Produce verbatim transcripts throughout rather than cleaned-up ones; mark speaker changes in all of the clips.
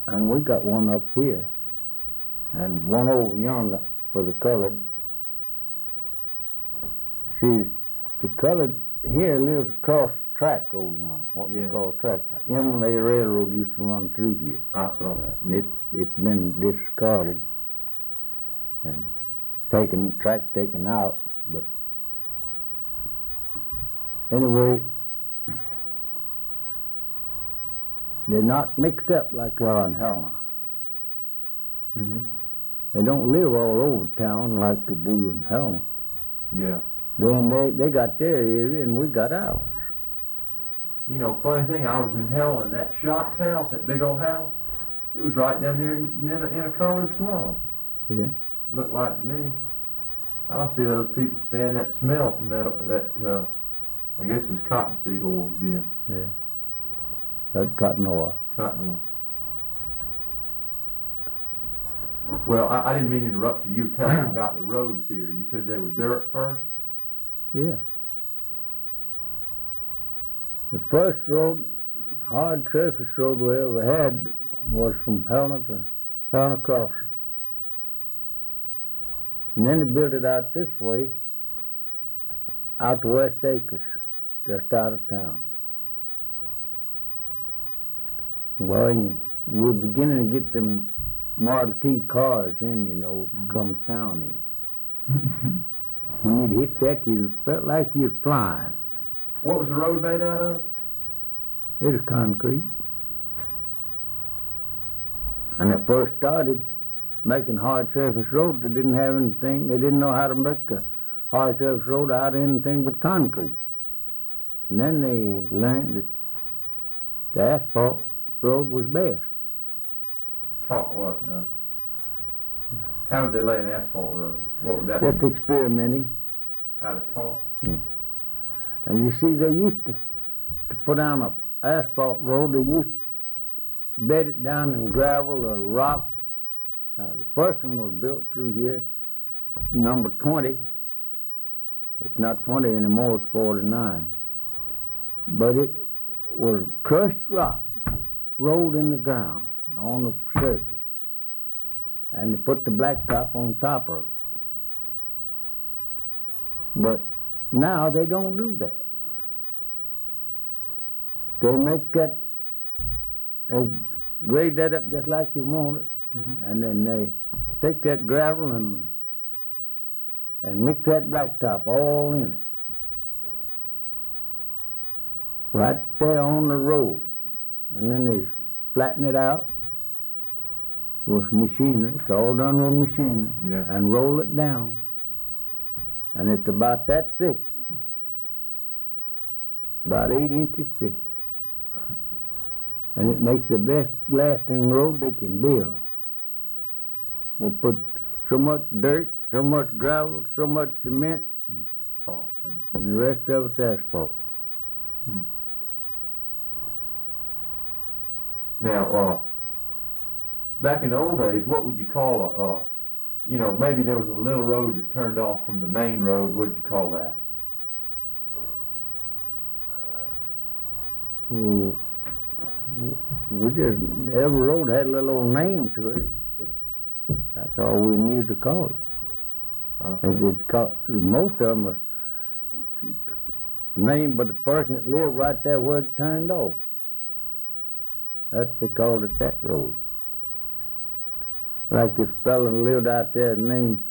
Speaker 1: And we got one up here, and one over yonder for the colored. See, the colored here lives across the track over yonder, what
Speaker 2: Yeah.
Speaker 1: we call track. Emily Railroad used to run through here.
Speaker 2: I saw that.
Speaker 1: It, it's been discarded and taken, track taken out, but anyway, they're not mixed up like they are in Helena.
Speaker 2: Mm-hmm.
Speaker 1: They don't live all over town like they do in Helena.
Speaker 2: Yeah.
Speaker 1: Then they, they got their area and we got ours.
Speaker 2: You know, funny thing, I was in Helen, that Schatz house, that big old house, it was right down there in a, in a colored swamp.
Speaker 1: Yeah.
Speaker 2: Looked like to me. I see those people stand that smell from that, that uh, I guess it was cottonseed oil, Jim.
Speaker 1: Yeah. That's cotton oil.
Speaker 2: Cotton oil. Well, I, I didn't mean to interrupt you. You were telling me about the roads here. You said they were dirt first?
Speaker 1: Yeah. The first road, hard surface road we ever had was from Helena to Helena Crossing. And then they built it out this way, out to West Acres, just out of town. Well, we're beginning to get them Model T cars in, you know,
Speaker 2: Mm-hmm.
Speaker 1: come town in. When you'd hit that, you felt like you was flying.
Speaker 2: What was the road made out of?
Speaker 1: It was concrete. And they first started making hard surface roads. They didn't have anything, they didn't know how to make a hard surface road out of anything but concrete. And then they learned that the asphalt road was best.
Speaker 2: Talk what now? How would they lay an asphalt road? What would that
Speaker 1: Just
Speaker 2: be?
Speaker 1: experimenting.
Speaker 2: Out of talk?
Speaker 1: And you see, they used to, to put down a asphalt road, they used to bed it down in gravel or rock. Now, the first one was built through here, number twenty. It's not twenty anymore, it's forty-nine. But it was crushed rock rolled in the ground on the surface. And they put the blacktop on top of it. But now they don't do that. They make that, they grade that up just like they want it,
Speaker 2: Mm-hmm.
Speaker 1: and then they take that gravel and and mix that blacktop all in it. Right there on the road. And then they flatten it out with machinery. It's all done with machinery.
Speaker 2: Yeah.
Speaker 1: And roll it down. And it's about that thick. About eight inches thick. And it makes the best lasting road they can build. They put so much dirt, so much gravel, so much cement,
Speaker 2: Talk thing.
Speaker 1: and the rest of it's asphalt.
Speaker 2: Now, uh, back in the old days, what would you call a, uh, you know, maybe there was a little road that turned off from the main road. What did you call that?
Speaker 1: Well, we just, every road had a little old name to it. That's all we knew to call it.
Speaker 2: Uh,
Speaker 1: It, it called, most of them are named by the person that lived right there where it turned off. That they called it that road. Like this fellow lived out there named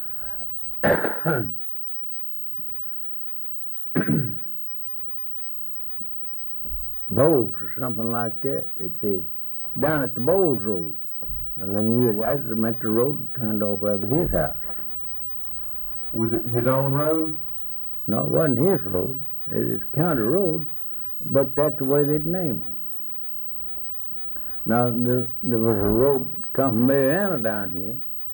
Speaker 1: Bowles or something like that. It's a, down at the Bowles Road. And then you guys meant the road that turned off over his house.
Speaker 2: was it his own road?
Speaker 1: No, it wasn't his road. It is county road, but that's the way they'd name them. Now, there, there was a road come from Mariana down here,